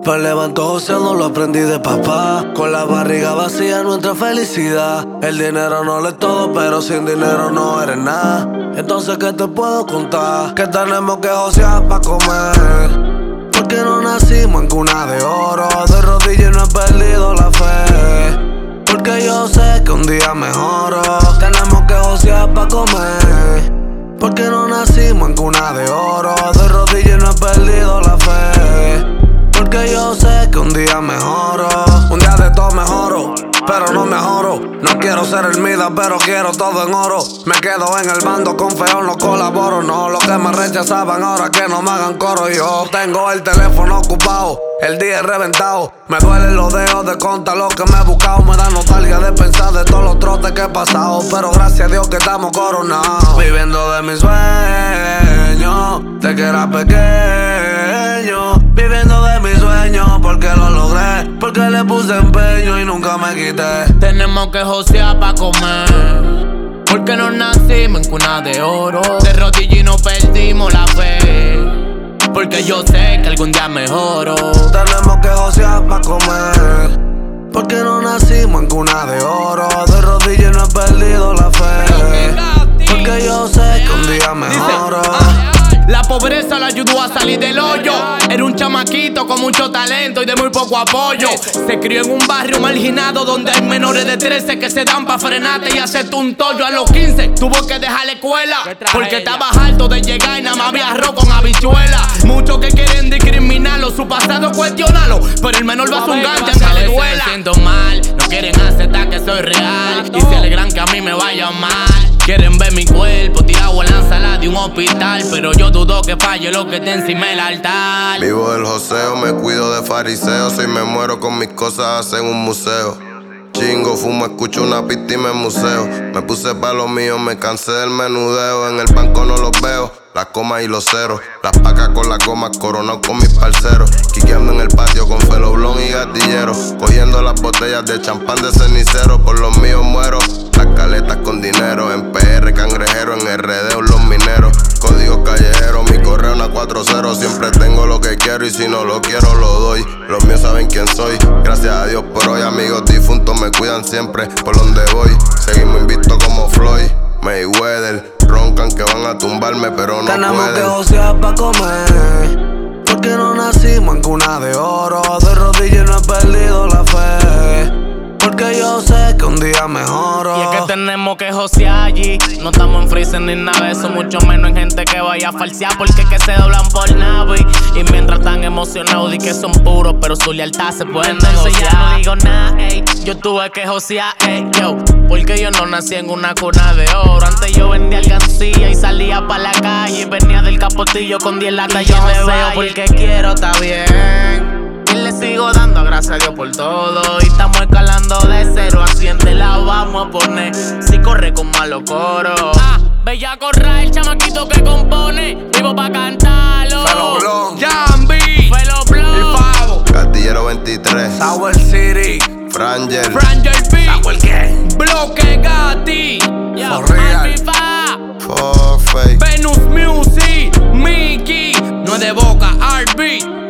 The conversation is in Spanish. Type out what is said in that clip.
Me levanto joseando, lo aprendí de papá. Con la barriga vacía nuestra felicidad. El dinero no lo es todo, pero sin dinero no eres nada. Entonces, ¿qué te puedo contar? Que tenemos que josear pa' comer. Porque no nacimos en cuna de oro. De rodillas no he perdido la fe. Porque yo sé que un día mejoro. Tenemos que josear pa' comer. Porque no nacimos en cuna de oro. De rodillas no he perdido la fe. Porque yo sé que un día mejoro. Un día de todo mejoro, pero no mejoro. No quiero ser el Mida, pero quiero todo en oro. Me quedo en el bando, con feo no colaboro. No, los que me rechazaban ahora que no me hagan coro. Yo tengo el teléfono ocupado, el día es reventado. Me duelen los dedos de contar lo que me he buscado. Me da nostalgia de pensar de todos los trotes que he pasado. Pero gracias a Dios que estamos coronados. Viviendo de mis sueños, de que era pequeño. Viviendo de mis sueños porque lo logré. Porque le puse empeño y nunca me quité. Tenemos que josear pa' comer. Porque no nacimos en cuna de oro. De rodillas y no perdimos la fe. Porque yo sé que algún día mejoro. Tenemos que josear pa' comer. Porque no nacimos en cuna de oro. De rodillas no he perdido la fe. Porque yo sé que un día mejoro. La pobreza lo ayudó a salir del hoyo. Era un chamaquito con mucho talento y de muy poco apoyo. Se crió en un barrio marginado donde hay menores de 13 que se dan pa' frenarte y hacerte un tollo. A los 15 tuvo que dejar la escuela porque estaba harto de llegar y nada más había arroz con habichuela. Muchos que quieren discriminarlo, su pasado cuestionarlo, pero el menor va a un gancho aunque le duela. Me siento mal, no quieren aceptar que soy real y se alegran que a mí me vaya mal. Quieren ver mi cuerpo tirado en la sala de un hospital, pero yo dudo que falle lo que te encima el altar. Vivo del joseo, me cuido de fariseo. Si me muero con mis cosas hacen un museo. Chingo, fumo, escucho una pista y me museo. Me puse pa' lo mío, me cansé del menudeo. En el banco no los veo, las comas y los ceros. Las pacas con las gomas, coronado con mis parceros. Quiqueando en el patio con feloblón y gatillero. Cogiendo las botellas de champán de cenicero. Por los míos muero, las caletas con dinero. En PR cangrejero, en RD los mineros. Código callejero, mi correo una 40. Siempre tengo lo que quiero y si no lo quiero lo doy. Los míos saben quién soy, gracias a Dios por hoy. Amigos difuntos me cuidan siempre por donde voy. Seguimos invictos como Floyd, Mayweather. Roncan que van a tumbarme pero no tenemos pueden. Que josear pa' comer. Porque no nacimos en cuna de oro. De rodillas no he perdido la fe. Porque yo sé que un día mejoro. Y es que tenemos que josear allí. No estamos en freezer ni nada de eso, mucho menos en gente que vaya a falsear. Porque es que se doblan por nave. Y mientras están emocionados di que son puros, pero su lealtad se puede negociar. Ya no digo nada, ey, yo tuve que josear, ey, yo. Porque yo no nací en una cuna de oro. Antes yo vendía alcancía y salía pa' la calle. Venía del capotillo con 10 latas. Yo me veo porque quiero, está bien. Y le sigo dando gracias a Dios por todo. Y estamos escalando de 0 a 100. Te la vamos a poner si corre con malos coros. Bella corra, el chamaquito que compone. Vivo pa' cantarlo. Feloblón, Jambi, Feloblón, El Pavo, Gatillero 23, Sour City, Frangel, P, Sour Gang, Bloque Gatti, For real. Alpifa, For Fake. Venus Music, Mickey, No es de Boca, RB.